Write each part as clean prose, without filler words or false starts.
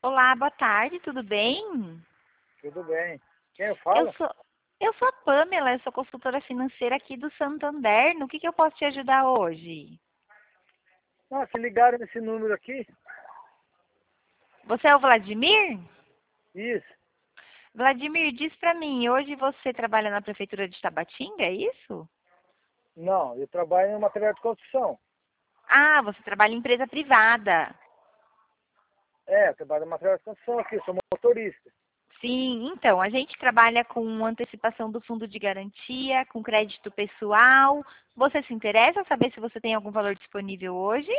Olá, boa tarde, tudo bem? Tudo bem. Quem eu Eu falo? sou, eu sou a Pamela, eu sou consultora financeira aqui do Santander. No que eu posso te ajudar hoje? Ah, se ligaram nesse número aqui? Você é o Vladimir? Isso. Vladimir, diz pra mim, hoje você trabalha na prefeitura de Tabatinga, é isso? Não, eu trabalho em material de construção. Ah, você trabalha em empresa privada. É, eu trabalho em material de construção aqui, eu sou motorista. Sim, então, a gente trabalha com antecipação do fundo de garantia, com crédito pessoal. Você se interessa saber se você tem algum valor disponível hoje?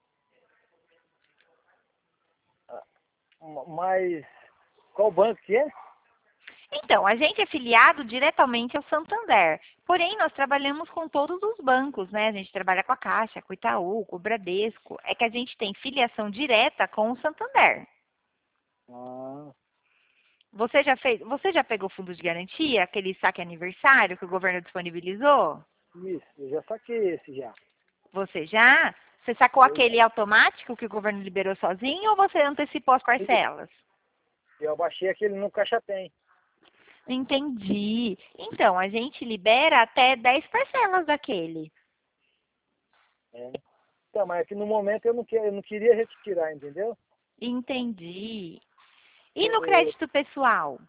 Ah, Mas qual banco que é? Então, a gente é filiado diretamente ao Santander. Porém, nós trabalhamos com todos os bancos, né? A gente trabalha com a Caixa, com o Itaú, com o Bradesco. É que a gente tem filiação direta com o Santander. Ah, Você já pegou fundo de garantia, aquele saque aniversário que o governo disponibilizou? isso, eu já saquei esse já. Você já? Você sacou Eu já. aquele automático que o governo liberou sozinho ou você antecipou as Isso. parcelas? Eu baixei aquele no Caixa Tem. Entendi. Então, a gente libera até 10 parcelas daquele. É. Então, mas aqui no momento eu não queria retirar, entendeu? Entendi. E no Eu- crédito pessoal?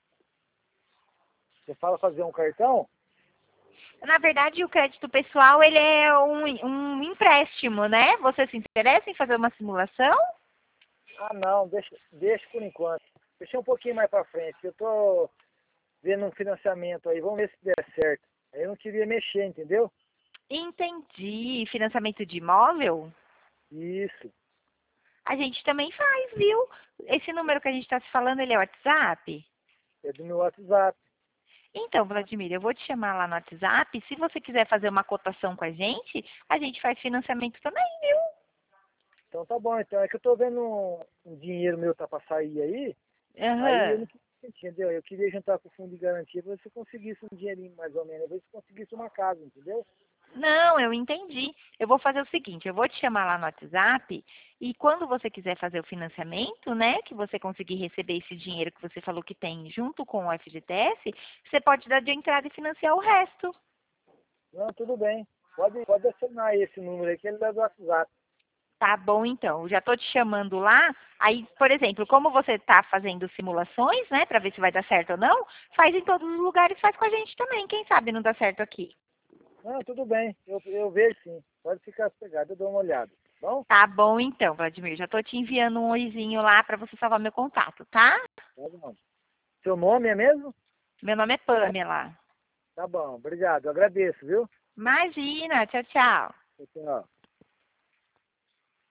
Você fala fazer um cartão? Na verdade, o crédito pessoal ele é um empréstimo, né? Você se interessa em fazer uma simulação? Ah, não, deixa por enquanto. Deixa um pouquinho mais pra frente, que eu tô vendo um financiamento aí, vamos ver se der certo. Aí eu não queria mexer, entendeu? Entendi. Financiamento de imóvel? Isso, A gente também faz, viu? Esse número que a gente está se falando, ele é WhatsApp? é do meu WhatsApp. Então, Vladimir, eu vou te chamar lá no WhatsApp. Se você quiser fazer uma cotação com a gente faz financiamento também, viu? Então tá bom, então é que eu tô vendo um dinheiro meu tá pra sair aí eu Aham. não queria, entendeu? Eu queria juntar com o fundo de garantia pra ver se eu conseguisse um dinheirinho mais ou menos, ver se eu conseguisse uma casa, entendeu? Não, eu entendi. Eu vou fazer o seguinte, eu vou te chamar lá no WhatsApp e quando você quiser fazer o financiamento, né, que você conseguir receber esse dinheiro que você falou que tem junto com o FGTS, você pode dar de entrada e financiar o resto. Não, tudo bem. Pode acionar esse número aí que ele é do WhatsApp. Tá bom, então. Eu já estou te chamando lá. Aí, por exemplo, como você está fazendo simulações, né, para ver se vai dar certo ou não, faz em todos os lugares, faz com a gente também. Quem sabe não dá certo aqui. Não, tudo bem, eu vejo sim. Pode ficar sossegado, eu dou uma olhada. Tá bom? Tá bom, então, Vladimir. Já estou te enviando um oizinho lá para você salvar meu contato, tá? Tá bom. Seu nome é mesmo? Meu nome é Pamela. Tá bom, obrigado, eu agradeço, viu? Imagina, tchau, tchau. Tchau.